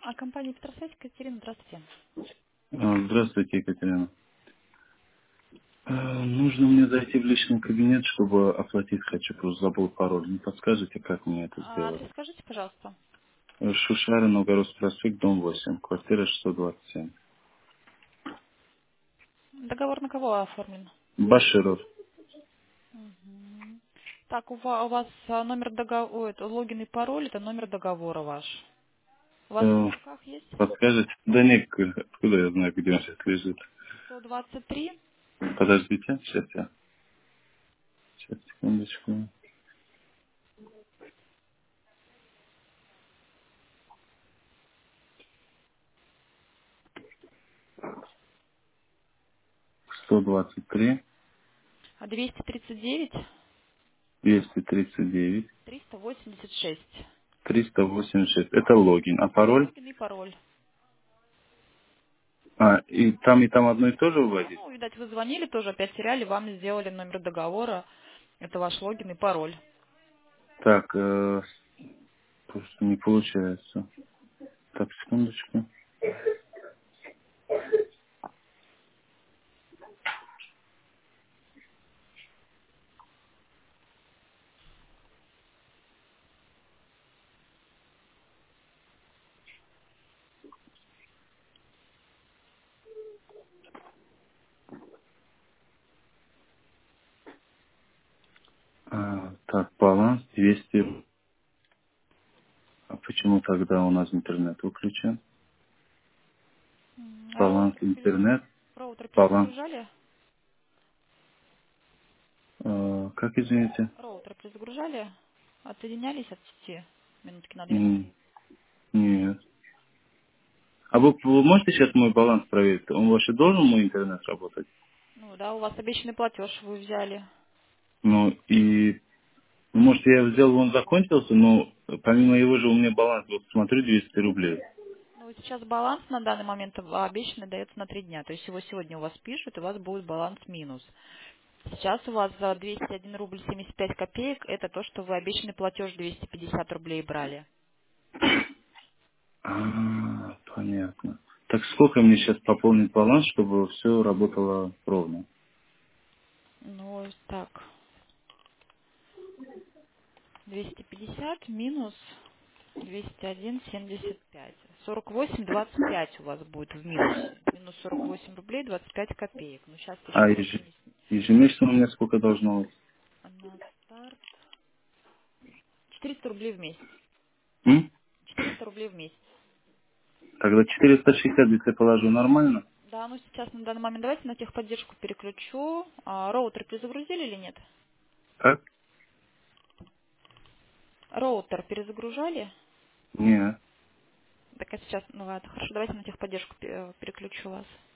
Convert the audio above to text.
Компания Петросвязь, Екатерина, здравствуйте. Здравствуйте, Екатерина. Нужно мне зайти в личный кабинет, чтобы оплатить хочу, просто забыл пароль. Не подскажете, как мне это сделать? Адрес скажите, пожалуйста. Шушарин, Новгородский проспект, дом 8, квартира 627. Договор на кого оформлен? Баширов. Мгм. Так, у вас номер договора, логин и пароль, это номер договора ваш. У вас он Э, на руках есть? Подскажете? Да нет, откуда я знаю, где он сейчас лежит? 123. Подождите, сейчас, секундочку. 123, 239 239, 386. 386. Это логин. А пароль? Логин и пароль. И там одно и то же Да, вводить? ну, видать, вы звонили, тоже опять теряли, вам сделали номер договора. Это ваш логин и пароль. Так, просто не получается. Так, секундочку. Так, баланс 200. А почему тогда у нас интернет выключен? Баланс интернет, Роутер баланс. перезагружали? Как извините? Роутер перезагружали? Отсоединялись от сети минутки на 2-3. Нет. А вы можете сейчас мой баланс проверить? Он вообще должен мой интернет работать? Ну да, у вас обещанный платеж вы взяли. Ну и, может, я его сделал, он закончился, но помимо его же у меня баланс, вот смотрю, 200 рублей. Ну, сейчас баланс на данный момент обещанный дается на 3 дня. То есть его сегодня у вас пишут, и у вас будет баланс минус. Сейчас у вас за 201 рубль 75 копеек, это то, что вы обещанный платеж 250 рублей брали. Понятно. Так сколько мне сейчас пополнить баланс, чтобы все работало ровно? Ну, так, 250 минус 201,75. 48,25 у вас будет в минусе. Минус 48 рублей 25 копеек. Ну, сейчас А еще вот ежемесячно у меня сколько должно быть? на старт 400 рублей в месяц. М? 400 рублей в месяц. Тогда 460, если положу, нормально? Да, ну сейчас на данный момент давайте на техподдержку переключу. Роутер перезагрузили или нет? Как? Роутер перезагружали? Нет. Так, а сейчас, ну ладно, хорошо, давайте на техподдержку переключу вас.